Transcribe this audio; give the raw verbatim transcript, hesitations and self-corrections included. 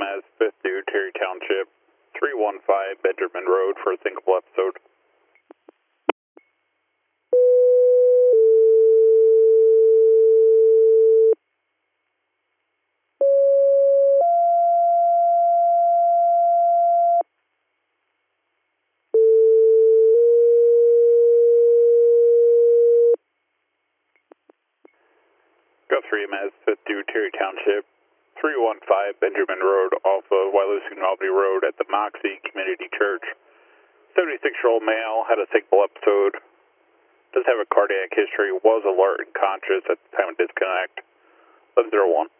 Mass fifth due Terry Township, three one five Benjamin Road for a single episode. Guthrie Mass fifth due Terry Township, three one five Benjamin Road off of Wailusi Albany Road at the Moxie Community Church. seventy-six-year-old male, had a single episode, does have a cardiac history, was alert and conscious at the time of disconnect. eleven oh one.